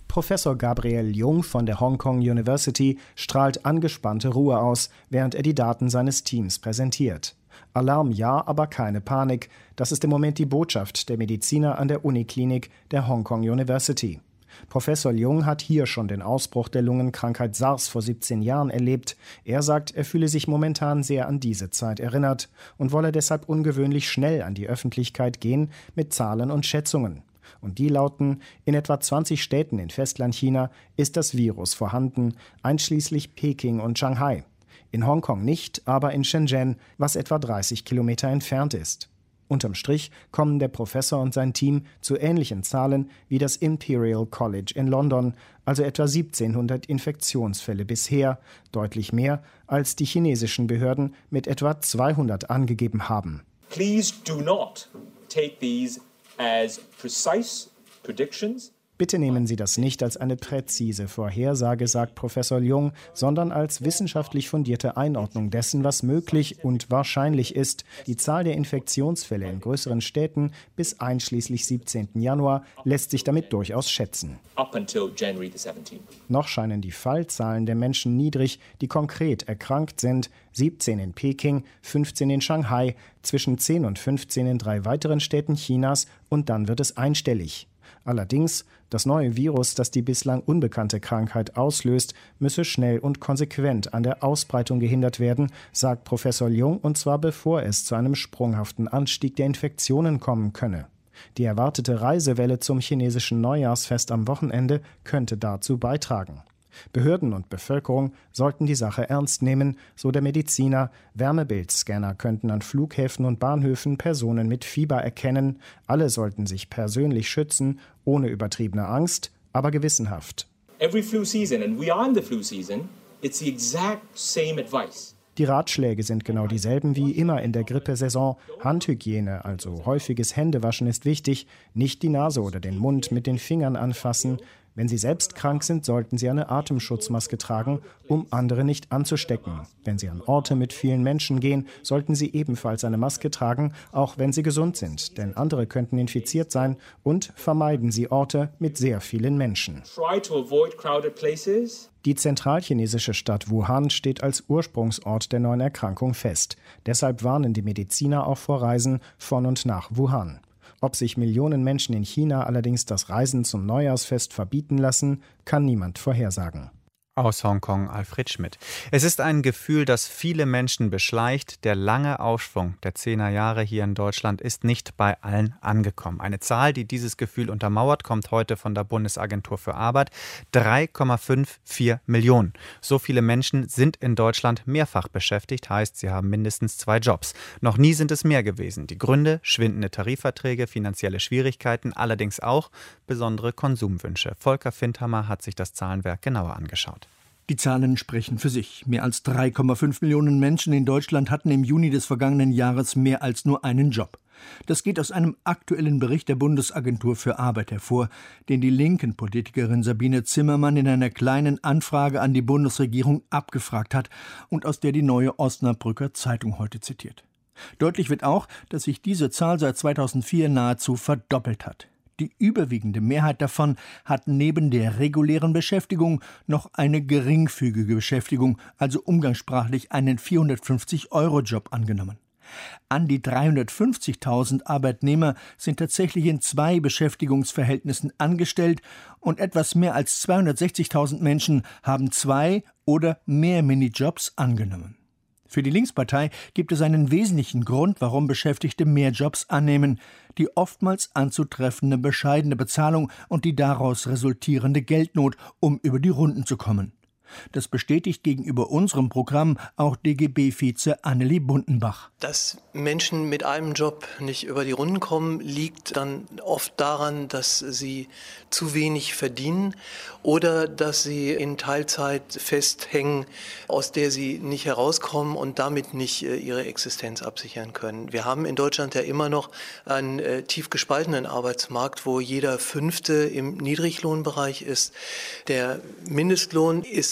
Professor Gabriel Jung von der Hong Kong University strahlt angespannte Ruhe aus, während er die Daten seines Teams präsentiert. Alarm ja, aber keine Panik. Das ist im Moment die Botschaft der Mediziner an der Uniklinik der Hong Kong University. Professor Jung hat hier schon den Ausbruch der Lungenkrankheit SARS vor siebzehn Jahren erlebt. Er sagt, er fühle sich momentan sehr an diese Zeit erinnert und wolle deshalb ungewöhnlich schnell an die Öffentlichkeit gehen mit Zahlen und Schätzungen. Und die lauten, in etwa zwanzig Städten in Festlandchina ist das Virus vorhanden, einschließlich Peking und Shanghai. In Hongkong nicht, aber in Shenzhen, was etwa dreißig Kilometer entfernt ist. Unterm Strich kommen der Professor und sein Team zu ähnlichen Zahlen wie das Imperial College in London, also etwa siebzehnhundert Infektionsfälle bisher, deutlich mehr, als die chinesischen Behörden mit etwa zweihundert angegeben haben. Please do not take these as precise predictions. Bitte nehmen Sie das nicht als eine präzise Vorhersage, sagt Professor Jung, sondern als wissenschaftlich fundierte Einordnung dessen, was möglich und wahrscheinlich ist. Die Zahl der Infektionsfälle in größeren Städten bis einschließlich siebzehnten Januar lässt sich damit durchaus schätzen. Up until January the seventeenth. Noch scheinen die Fallzahlen der Menschen niedrig, die konkret erkrankt sind. siebzehn in Peking, fünfzehn in Shanghai, zwischen zehn und fünfzehn in drei weiteren Städten Chinas und dann wird es einstellig. Allerdings, das neue Virus, das die bislang unbekannte Krankheit auslöst, müsse schnell und konsequent an der Ausbreitung gehindert werden, sagt Professor Jung, und zwar bevor es zu einem sprunghaften Anstieg der Infektionen kommen könne. Die erwartete Reisewelle zum chinesischen Neujahrsfest am Wochenende könnte dazu beitragen. Behörden und Bevölkerung sollten die Sache ernst nehmen, so der Mediziner. Wärmebildscanner könnten an Flughäfen und Bahnhöfen Personen mit Fieber erkennen. Alle sollten sich persönlich schützen, ohne übertriebene Angst, aber gewissenhaft. Every flu season, and we are in the flu season, it's the exact same advice. Die Ratschläge sind genau dieselben wie immer in der Grippesaison. Handhygiene, also häufiges Händewaschen, ist wichtig. Nicht die Nase oder den Mund mit den Fingern anfassen. Wenn Sie selbst krank sind, sollten Sie eine Atemschutzmaske tragen, um andere nicht anzustecken. Wenn Sie an Orte mit vielen Menschen gehen, sollten Sie ebenfalls eine Maske tragen, auch wenn Sie gesund sind, denn andere könnten infiziert sein. Und vermeiden Sie Orte mit sehr vielen Menschen. Try to avoid crowded places. Die zentralchinesische Stadt Wuhan steht als Ursprungsort der neuen Erkrankung fest. Deshalb warnen die Mediziner auch vor Reisen von und nach Wuhan. Ob sich Millionen Menschen in China allerdings das Reisen zum Neujahrsfest verbieten lassen, kann niemand vorhersagen. Aus Hongkong Alfred Schmidt. Es ist ein Gefühl, das viele Menschen beschleicht. Der lange Aufschwung der Zehnerjahre hier in Deutschland ist nicht bei allen angekommen. Eine Zahl, die dieses Gefühl untermauert, kommt heute von der Bundesagentur für Arbeit. drei Komma vierundfünfzig Millionen. So viele Menschen sind in Deutschland mehrfach beschäftigt, heißt, sie haben mindestens zwei Jobs. Noch nie sind es mehr gewesen. Die Gründe: schwindende Tarifverträge, finanzielle Schwierigkeiten, allerdings auch besondere Konsumwünsche. Volker Findhammer hat sich das Zahlenwerk genauer angeschaut. Die Zahlen sprechen für sich. Mehr als drei Komma fünf Millionen Menschen in Deutschland hatten im Juni des vergangenen Jahres mehr als nur einen Job. Das geht aus einem aktuellen Bericht der Bundesagentur für Arbeit hervor, den die linken Politikerin Sabine Zimmermann in einer kleinen Anfrage an die Bundesregierung abgefragt hat und aus der die Neue Osnabrücker Zeitung heute zitiert. Deutlich wird auch, dass sich diese Zahl seit zweitausendvier nahezu verdoppelt hat. Die überwiegende Mehrheit davon hat neben der regulären Beschäftigung noch eine geringfügige Beschäftigung, also umgangssprachlich einen vierhundertfünfzig-Euro-Job angenommen. An die dreihundertfünfzigtausend Arbeitnehmer sind tatsächlich in zwei Beschäftigungsverhältnissen angestellt und etwas mehr als zweihundertsechzigtausend Menschen haben zwei oder mehr Minijobs angenommen. Für die Linkspartei gibt es einen wesentlichen Grund, warum Beschäftigte mehr Jobs annehmen: die oftmals anzutreffende bescheidene Bezahlung und die daraus resultierende Geldnot, um über die Runden zu kommen. Das bestätigt gegenüber unserem Programm auch D G B-Vize Annelie Bundenbach. Dass Menschen mit einem Job nicht über die Runden kommen, liegt dann oft daran, dass sie zu wenig verdienen oder dass sie in Teilzeit festhängen, aus der sie nicht herauskommen und damit nicht ihre Existenz absichern können. Wir haben in Deutschland ja immer noch einen äh, tief gespaltenen Arbeitsmarkt, wo jeder Fünfte im Niedriglohnbereich ist. Der Mindestlohn ist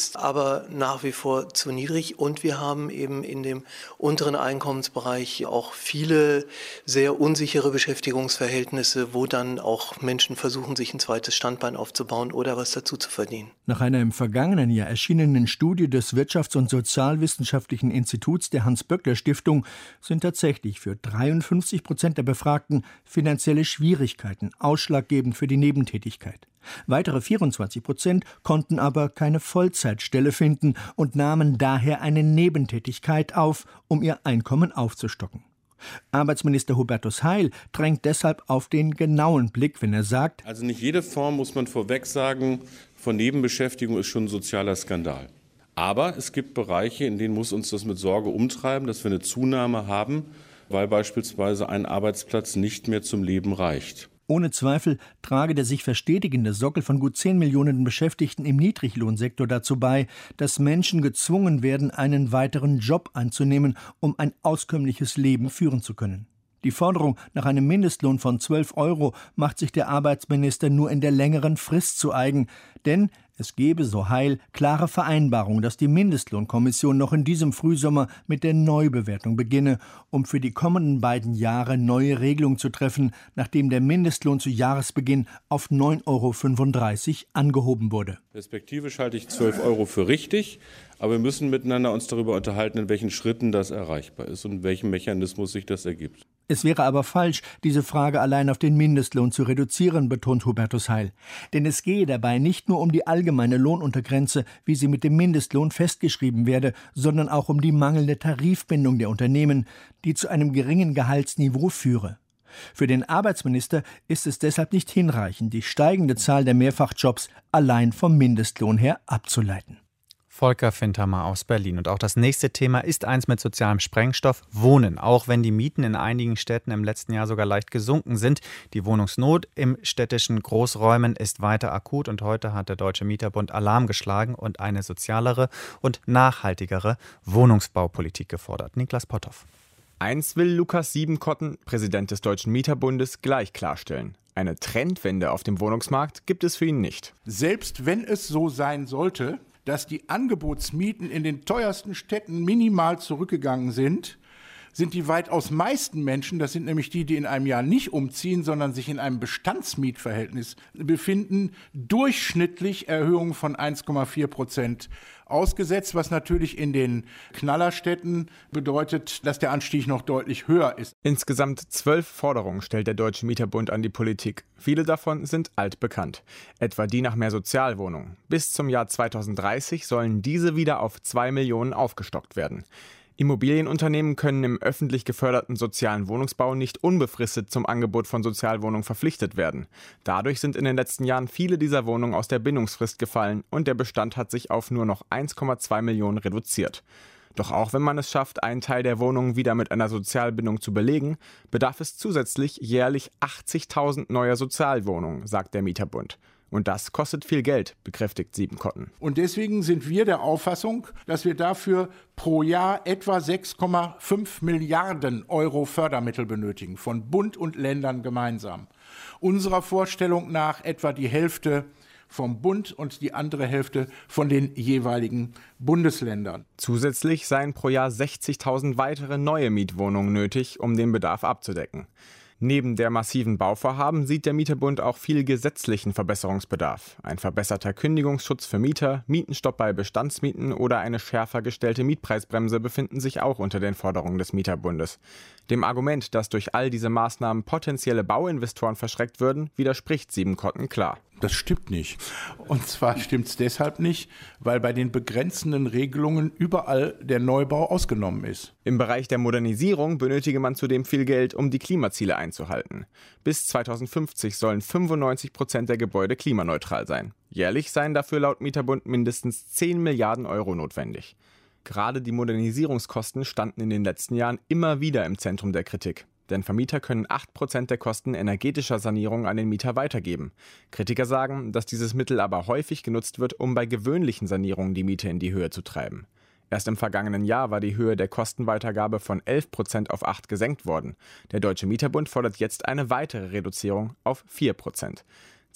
ist aber nach wie vor zu niedrig. Und wir haben eben in dem unteren Einkommensbereich auch viele sehr unsichere Beschäftigungsverhältnisse, wo dann auch Menschen versuchen, sich ein zweites Standbein aufzubauen oder was dazu zu verdienen. Nach einer im vergangenen Jahr erschienenen Studie des Wirtschafts- und Sozialwissenschaftlichen Instituts der Hans-Böckler-Stiftung sind tatsächlich für dreiundfünfzig Prozent der Befragten finanzielle Schwierigkeiten ausschlaggebend für die Nebentätigkeit. Weitere vierundzwanzig Prozent konnten aber keine Vollzeitstelle finden und nahmen daher eine Nebentätigkeit auf, um ihr Einkommen aufzustocken. Arbeitsminister Hubertus Heil drängt deshalb auf den genauen Blick, wenn er sagt: Also nicht jede Form, muss man vorweg sagen, von Nebenbeschäftigung ist schon ein sozialer Skandal. Aber es gibt Bereiche, in denen muss uns das mit Sorge umtreiben, dass wir eine Zunahme haben, weil beispielsweise ein Arbeitsplatz nicht mehr zum Leben reicht. Ohne Zweifel trage der sich verstetigende Sockel von gut zehn Millionen Beschäftigten im Niedriglohnsektor dazu bei, dass Menschen gezwungen werden, einen weiteren Job anzunehmen, um ein auskömmliches Leben führen zu können. Die Forderung nach einem Mindestlohn von zwölf Euro macht sich der Arbeitsminister nur in der längeren Frist zu eigen, denn es gebe, so Heil, klare Vereinbarung, dass die Mindestlohnkommission noch in diesem Frühsommer mit der Neubewertung beginne, um für die kommenden beiden Jahre neue Regelungen zu treffen, nachdem der Mindestlohn zu Jahresbeginn auf neun Euro fünfunddreißig angehoben wurde. Perspektivisch halte ich zwölf Euro für richtig, aber wir müssen miteinander uns darüber unterhalten, in welchen Schritten das erreichbar ist und in welchem Mechanismus sich das ergibt. Es wäre aber falsch, diese Frage allein auf den Mindestlohn zu reduzieren, betont Hubertus Heil. Denn es gehe dabei nicht nur um die allgemeine Lohnuntergrenze, wie sie mit dem Mindestlohn festgeschrieben werde, sondern auch um die mangelnde Tarifbindung der Unternehmen, die zu einem geringen Gehaltsniveau führe. Für den Arbeitsminister ist es deshalb nicht hinreichend, die steigende Zahl der Mehrfachjobs allein vom Mindestlohn her abzuleiten. Volker Fintermer aus Berlin. Und auch das nächste Thema ist eins mit sozialem Sprengstoff: Wohnen. Auch wenn die Mieten in einigen Städten im letzten Jahr sogar leicht gesunken sind, die Wohnungsnot im städtischen Großräumen ist weiter akut. Und heute hat der Deutsche Mieterbund Alarm geschlagen und eine sozialere und nachhaltigere Wohnungsbaupolitik gefordert. Niklas Potthoff. Eins will Lukas Siebenkotten, Präsident des Deutschen Mieterbundes, gleich klarstellen: Eine Trendwende auf dem Wohnungsmarkt gibt es für ihn nicht. Selbst wenn es so sein sollte, dass die Angebotsmieten in den teuersten Städten minimal zurückgegangen sind, sind die weitaus meisten Menschen, das sind nämlich die, die in einem Jahr nicht umziehen, sondern sich in einem Bestandsmietverhältnis befinden, durchschnittlich Erhöhungen von eins Komma vier Prozent ausgesetzt, was natürlich in den Knallerstädten bedeutet, dass der Anstieg noch deutlich höher ist. Insgesamt zwölf Forderungen stellt der Deutsche Mieterbund an die Politik. Viele davon sind altbekannt, etwa die nach mehr Sozialwohnungen. Bis zum Jahr zweitausenddreißig sollen diese wieder auf zwei Millionen aufgestockt werden. Immobilienunternehmen können im öffentlich geförderten sozialen Wohnungsbau nicht unbefristet zum Angebot von Sozialwohnungen verpflichtet werden. Dadurch sind in den letzten Jahren viele dieser Wohnungen aus der Bindungsfrist gefallen und der Bestand hat sich auf nur noch eins Komma zwei Millionen reduziert. Doch auch wenn man es schafft, einen Teil der Wohnungen wieder mit einer Sozialbindung zu belegen, bedarf es zusätzlich jährlich achtzigtausend neuer Sozialwohnungen, sagt der Mieterbund. Und das kostet viel Geld, bekräftigt Siebenkotten. Und deswegen sind wir der Auffassung, dass wir dafür pro Jahr etwa sechs Komma fünf Milliarden Euro Fördermittel benötigen, von Bund und Ländern gemeinsam. Unserer Vorstellung nach etwa die Hälfte vom Bund und die andere Hälfte von den jeweiligen Bundesländern. Zusätzlich seien pro Jahr sechzigtausend weitere neue Mietwohnungen nötig, um den Bedarf abzudecken. Neben der massiven Bauvorhaben sieht der Mieterbund auch viel gesetzlichen Verbesserungsbedarf. Ein verbesserter Kündigungsschutz für Mieter, Mietenstopp bei Bestandsmieten oder eine schärfer gestellte Mietpreisbremse befinden sich auch unter den Forderungen des Mieterbundes. Dem Argument, dass durch all diese Maßnahmen potenzielle Bauinvestoren verschreckt würden, widerspricht Siebenkotten klar. Das stimmt nicht. Und zwar stimmt es deshalb nicht, weil bei den begrenzenden Regelungen überall der Neubau ausgenommen ist. Im Bereich der Modernisierung benötige man zudem viel Geld, um die Klimaziele einzuhalten. Bis zweitausendfünfzig sollen fünfundneunzig Prozent der Gebäude klimaneutral sein. Jährlich seien dafür laut Mieterbund mindestens zehn Milliarden Euro notwendig. Gerade die Modernisierungskosten standen in den letzten Jahren immer wieder im Zentrum der Kritik. Denn Vermieter können acht Prozent der Kosten energetischer Sanierung an den Mieter weitergeben. Kritiker sagen, dass dieses Mittel aber häufig genutzt wird, um bei gewöhnlichen Sanierungen die Miete in die Höhe zu treiben. Erst im vergangenen Jahr war die Höhe der Kostenweitergabe von elf Prozent auf acht gesenkt worden. Der Deutsche Mieterbund fordert jetzt eine weitere Reduzierung auf vier Prozent.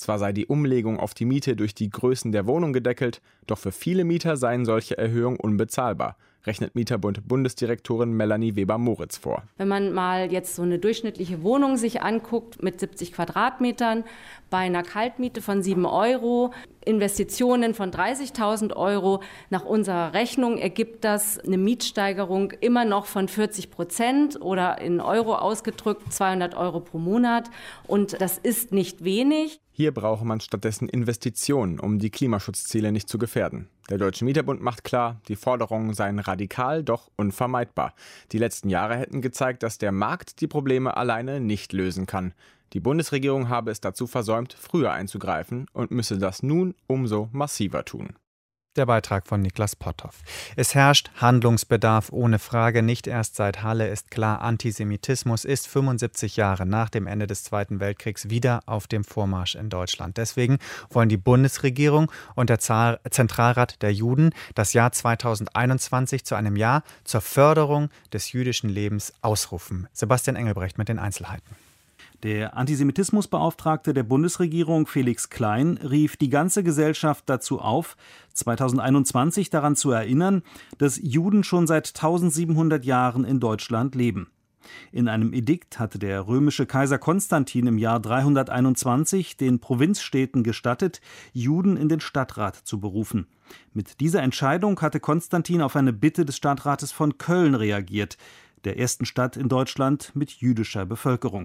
Zwar sei die Umlegung auf die Miete durch die Größen der Wohnung gedeckelt, doch für viele Mieter seien solche Erhöhungen unbezahlbar, rechnet Mieterbund-Bundesdirektorin Melanie Weber-Moritz vor. Wenn man mal jetzt so eine durchschnittliche Wohnung sich anguckt mit siebzig Quadratmetern, bei einer Kaltmiete von sieben Euro, Investitionen von dreißigtausend Euro, nach unserer Rechnung ergibt das eine Mietsteigerung immer noch von vierzig Prozent oder in Euro ausgedrückt zweihundert Euro pro Monat. Und das ist nicht wenig. Hier brauche man stattdessen Investitionen, um die Klimaschutzziele nicht zu gefährden. Der Deutsche Mieterbund macht klar, die Forderungen seien radikal, doch unvermeidbar. Die letzten Jahre hätten gezeigt, dass der Markt die Probleme alleine nicht lösen kann. Die Bundesregierung habe es dazu versäumt, früher einzugreifen und müsse das nun umso massiver tun. Der Beitrag von Niklas Potthoff. Es herrscht Handlungsbedarf ohne Frage. Nicht erst seit Halle ist klar, Antisemitismus ist fünfundsiebzig Jahre nach dem Ende des Zweiten Weltkriegs wieder auf dem Vormarsch in Deutschland. Deswegen wollen die Bundesregierung und der Zentralrat der Juden das Jahr zweitausendeinundzwanzig zu einem Jahr zur Förderung des jüdischen Lebens ausrufen. Sebastian Engelbrecht mit den Einzelheiten. Der Antisemitismusbeauftragte der Bundesregierung Felix Klein rief die ganze Gesellschaft dazu auf, zweitausendeinundzwanzig daran zu erinnern, dass Juden schon seit eintausendsiebenhundert Jahren in Deutschland leben. In einem Edikt hatte der römische Kaiser Konstantin im Jahr dreihunderteinundzwanzig den Provinzstädten gestattet, Juden in den Stadtrat zu berufen. Mit dieser Entscheidung hatte Konstantin auf eine Bitte des Stadtrates von Köln reagiert, der ersten Stadt in Deutschland mit jüdischer Bevölkerung.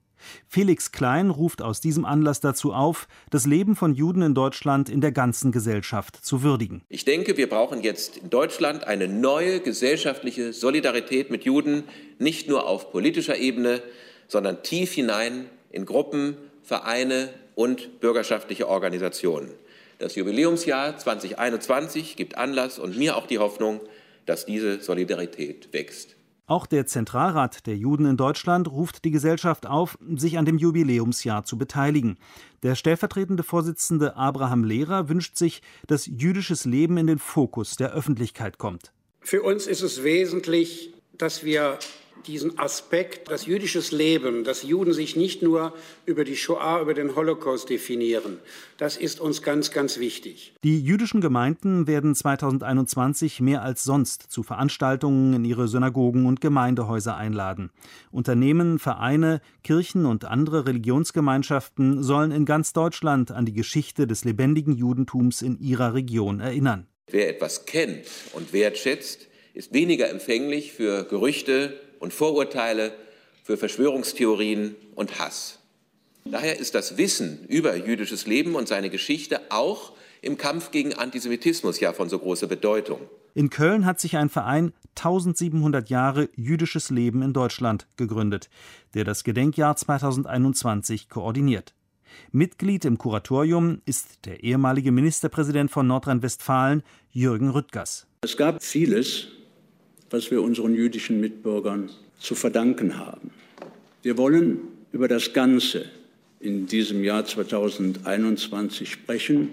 Felix Klein ruft aus diesem Anlass dazu auf, das Leben von Juden in Deutschland in der ganzen Gesellschaft zu würdigen. Ich denke, wir brauchen jetzt in Deutschland eine neue gesellschaftliche Solidarität mit Juden, nicht nur auf politischer Ebene, sondern tief hinein in Gruppen, Vereine und bürgerschaftliche Organisationen. Das Jubiläumsjahr zweitausendeinundzwanzig gibt Anlass und mir auch die Hoffnung, dass diese Solidarität wächst. Auch der Zentralrat der Juden in Deutschland ruft die Gesellschaft auf, sich an dem Jubiläumsjahr zu beteiligen. Der stellvertretende Vorsitzende Abraham Lehrer wünscht sich, dass jüdisches Leben in den Fokus der Öffentlichkeit kommt. Für uns ist es wesentlich, dass wir diesen Aspekt, das jüdisches Leben, dass Juden sich nicht nur über die Shoah, über den Holocaust definieren. Das ist uns ganz, ganz wichtig. Die jüdischen Gemeinden werden zweitausendeinundzwanzig mehr als sonst zu Veranstaltungen in ihre Synagogen und Gemeindehäuser einladen. Unternehmen, Vereine, Kirchen und andere Religionsgemeinschaften sollen in ganz Deutschland an die Geschichte des lebendigen Judentums in ihrer Region erinnern. Wer etwas kennt und wertschätzt, ist weniger empfänglich für Gerüchte und Vorurteile, für Verschwörungstheorien und Hass. Daher ist das Wissen über jüdisches Leben und seine Geschichte auch im Kampf gegen Antisemitismus ja von so großer Bedeutung. In Köln hat sich ein Verein eintausendsiebenhundert Jahre jüdisches Leben in Deutschland gegründet, der das Gedenkjahr zweitausendeinundzwanzig koordiniert. Mitglied im Kuratorium ist der ehemalige Ministerpräsident von Nordrhein-Westfalen, Jürgen Rüttgers. Es gab vieles, was wir unseren jüdischen Mitbürgern zu verdanken haben. Wir wollen über das Ganze in diesem Jahr zweitausendeinundzwanzig sprechen,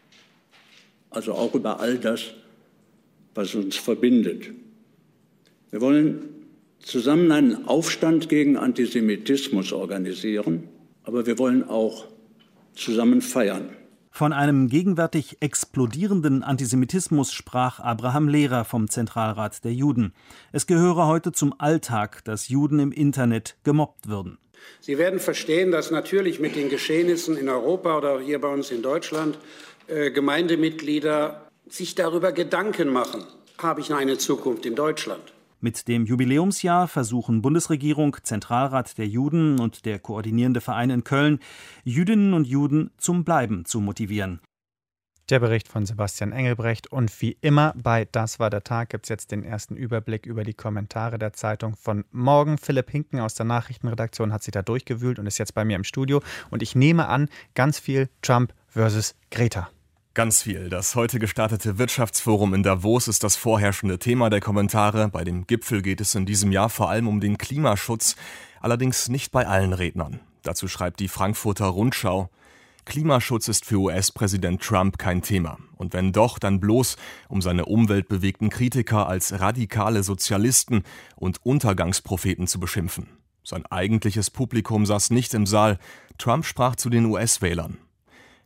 also auch über all das, was uns verbindet. Wir wollen zusammen einen Aufstand gegen Antisemitismus organisieren, aber wir wollen auch zusammen feiern. Von einem gegenwärtig explodierenden Antisemitismus sprach Abraham Lehrer vom Zentralrat der Juden. Es gehöre heute zum Alltag, dass Juden im Internet gemobbt würden. Sie werden verstehen, dass natürlich mit den Geschehnissen in Europa oder hier bei uns in Deutschland äh, Gemeindemitglieder sich darüber Gedanken machen. Habe ich eine Zukunft in Deutschland? Mit dem Jubiläumsjahr versuchen Bundesregierung, Zentralrat der Juden und der koordinierende Verein in Köln, Jüdinnen und Juden zum Bleiben zu motivieren. Der Bericht von Sebastian Engelbrecht. Und wie immer bei Das war der Tag gibt es jetzt den ersten Überblick über die Kommentare der Zeitung von morgen. Philipp Hinken aus der Nachrichtenredaktion hat sich da durchgewühlt und ist jetzt bei mir im Studio. Und ich nehme an, ganz viel Trump versus Greta. Ganz viel. Das heute gestartete Wirtschaftsforum in Davos ist das vorherrschende Thema der Kommentare. Bei dem Gipfel geht es in diesem Jahr vor allem um den Klimaschutz, allerdings nicht bei allen Rednern. Dazu schreibt die Frankfurter Rundschau: Klimaschutz ist für U S-Präsident Trump kein Thema. Und wenn doch, dann bloß, um seine umweltbewegten Kritiker als radikale Sozialisten und Untergangspropheten zu beschimpfen. Sein eigentliches Publikum saß nicht im Saal. Trump sprach zu den U S-Wählern.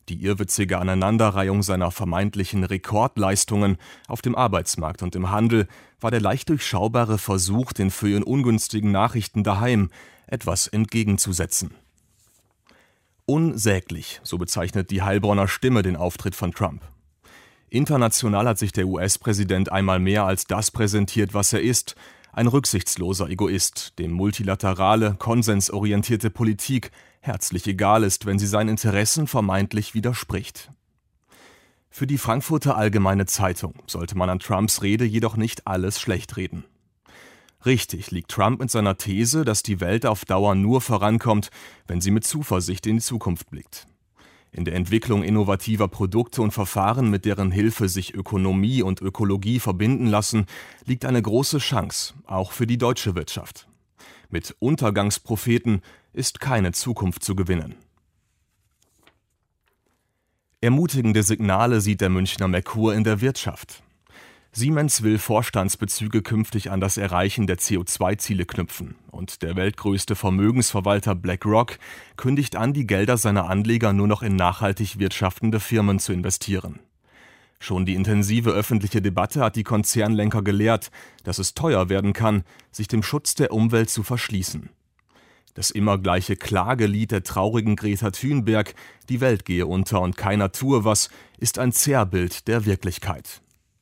Die irrwitzige Aneinanderreihung seiner vermeintlichen Rekordleistungen auf dem Arbeitsmarkt und im Handel war der leicht durchschaubare Versuch, den für ihn ungünstigen Nachrichten daheim etwas entgegenzusetzen. Unsäglich, so bezeichnet die Heilbronner Stimme den Auftritt von Trump. International hat sich der U S-Präsident einmal mehr als das präsentiert, was er ist: ein rücksichtsloser Egoist, dem multilaterale, konsensorientierte Politik herzlich egal ist, wenn sie seinen Interessen vermeintlich widerspricht. Für die Frankfurter Allgemeine Zeitung sollte man an Trumps Rede jedoch nicht alles schlechtreden. Richtig liegt Trump mit seiner These, dass die Welt auf Dauer nur vorankommt, wenn sie mit Zuversicht in die Zukunft blickt. In der Entwicklung innovativer Produkte und Verfahren, mit deren Hilfe sich Ökonomie und Ökologie verbinden lassen, liegt eine große Chance, auch für die deutsche Wirtschaft. Mit Untergangspropheten ist keine Zukunft zu gewinnen. Ermutigende Signale sieht der Münchner Merkur in der Wirtschaft. Siemens will Vorstandsbezüge künftig an das Erreichen der C O zwei Ziele knüpfen und der weltgrößte Vermögensverwalter BlackRock kündigt an, die Gelder seiner Anleger nur noch in nachhaltig wirtschaftende Firmen zu investieren. Schon die intensive öffentliche Debatte hat die Konzernlenker gelehrt, dass es teuer werden kann, sich dem Schutz der Umwelt zu verschließen. Das immer gleiche Klagelied der traurigen Greta Thunberg, die Welt gehe unter und keiner tue was, ist ein Zerrbild der Wirklichkeit.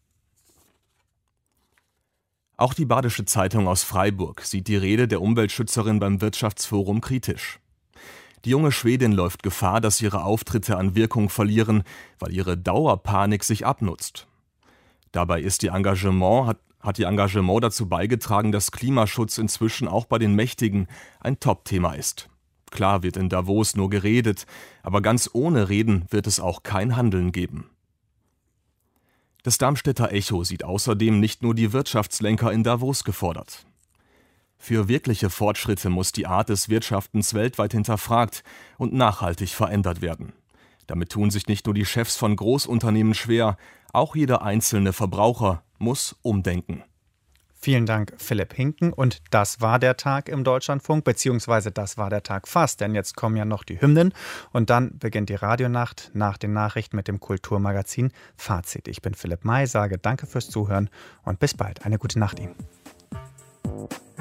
Auch die Badische Zeitung aus Freiburg sieht die Rede der Umweltschützerin beim Wirtschaftsforum kritisch. Die junge Schwedin läuft Gefahr, dass ihre Auftritte an Wirkung verlieren, weil ihre Dauerpanik sich abnutzt. Dabei ist ihr Engagement, hat, hat ihr Engagement dazu beigetragen, dass Klimaschutz inzwischen auch bei den Mächtigen ein Top-Thema ist. Klar wird in Davos nur geredet, aber ganz ohne Reden wird es auch kein Handeln geben. Das Darmstädter Echo sieht außerdem nicht nur die Wirtschaftslenker in Davos gefordert. Für wirkliche Fortschritte muss die Art des Wirtschaftens weltweit hinterfragt und nachhaltig verändert werden. Damit tun sich nicht nur die Chefs von Großunternehmen schwer, auch jeder einzelne Verbraucher muss umdenken. Vielen Dank, Philipp Hinken. Und das war der Tag im Deutschlandfunk, beziehungsweise das war der Tag fast, denn jetzt kommen ja noch die Hymnen und dann beginnt die Radionacht nach den Nachrichten mit dem Kulturmagazin Fazit. Ich bin Philipp May, sage danke fürs Zuhören und bis bald. Eine gute Nacht Ihnen.